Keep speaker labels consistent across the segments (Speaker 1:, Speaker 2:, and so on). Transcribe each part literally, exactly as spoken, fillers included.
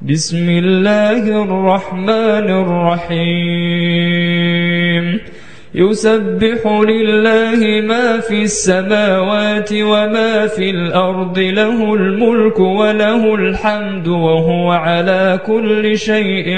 Speaker 1: بسم الله الرحمن الرحيم يسبح لله ما في السماوات وما في الأرض له الملك وله الحمد وهو على كل شيء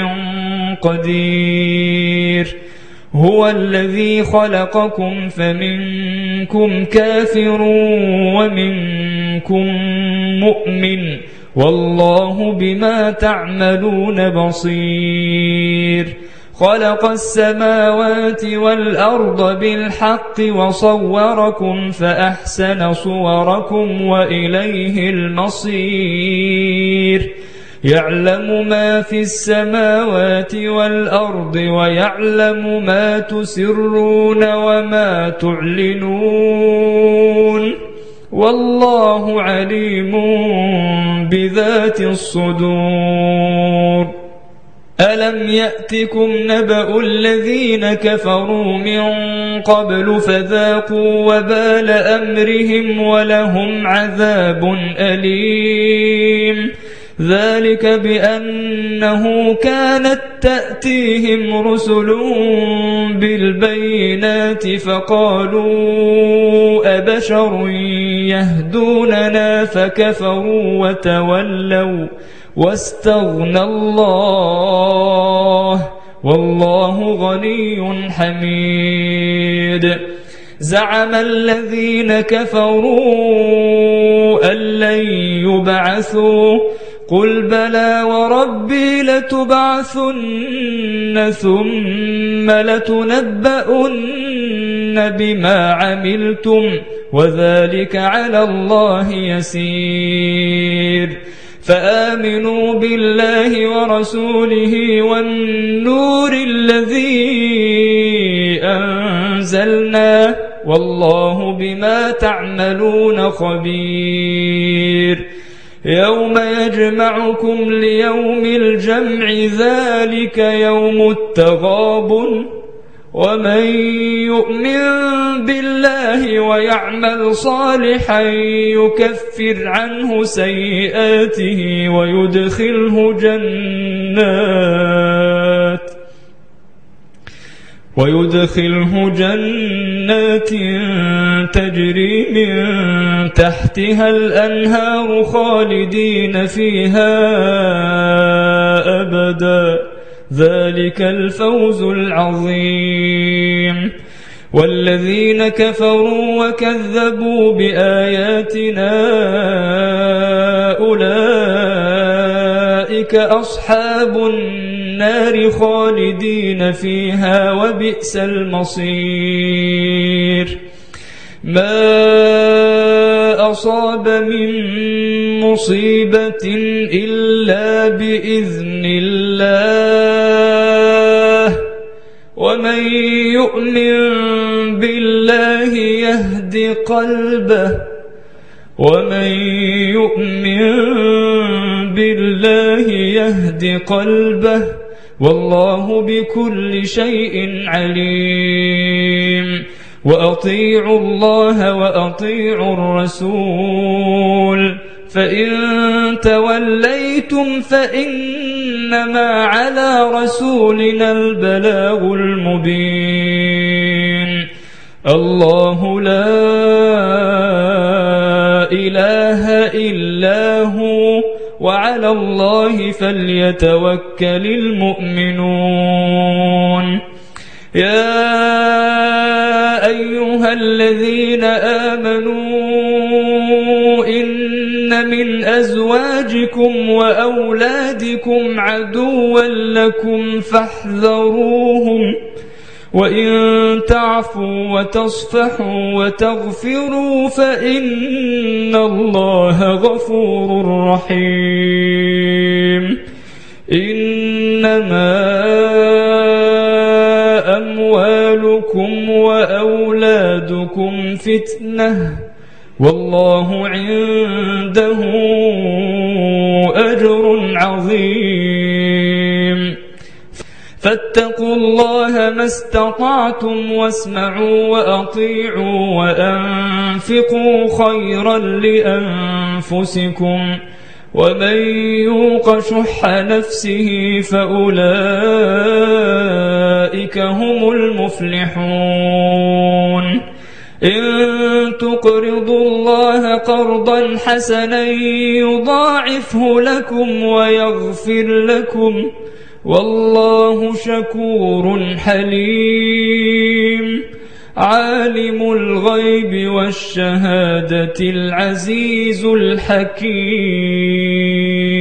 Speaker 1: قدير هو الذي خلقكم فمنكم كافر ومنكم مؤمن والله بما تعملون بصير خلق السماوات والأرض بالحق وصوركم فأحسن صوركم وإليه المصير يعلم ما في السماوات والأرض ويعلم ما تسرون وما تعلنون والله عليم بذات الصدور ألم يأتكم نبأ الذين كفروا من قبل فذاقوا وبال أمرهم ولهم عذاب أليم ذلك بأنه كانت تأتيهم رسل بالبينات فقالوا أبشر يهدوننا فكفروا وتولوا واستغنى الله والله غني حميد زعم الذين كفروا أن لن يبعثوا قل بلى وربي لتبعثن ثم لتنبؤن بما عملتم وذلك على الله يسير فآمنوا بالله ورسوله والنور الذي أنزلنا والله بما تعملون خبير يوم يجمعكم ليوم الجمع ذلك يوم التغابن ومن يؤمن بالله ويعمل صالحا يكفر عنه سيئاته ويدخله جنات ويدخله جنات تجري من تحتها الأنهار خالدين فيها أبدا ذلك الفوز العظيم والذين كفروا وكذبوا بآياتنا أولئك أصحاب النار خالدين فيها وبئس المصير ما أصاب من مصيبة إلا بإذن الله ومن يؤمن بالله يهد قلبه ومن يؤمن بالله يهد قلبه والله بكل شيء عليم وأطيعوا الله وأطيعوا الرسول فإن توليتم فإنما على رسولنا البلاغ المبين الله لا إله إلا هو وعلى الله فليتوكل المؤمنون يا أيها الذين آمنوا إن من أزواجكم وأولادكم عدوا لكم فاحذروهم وإن تعفوا وتصفحوا وتغفروا فإن الله غفور رحيم إنما أموالكم وأولادكم فتنة والله عنده أجر عظيم فاتقوا الله ما استطعتم واسمعوا وأطيعوا وأنفقوا خيرا لأنفسكم ومن يوق شح نفسه فأولئك هم المفلحون إن تقرضوا الله قرضا حسنا يضاعفه لكم ويغفر لكم والله شكور حليم عالم الغيب والشهادة العزيز الحكيم.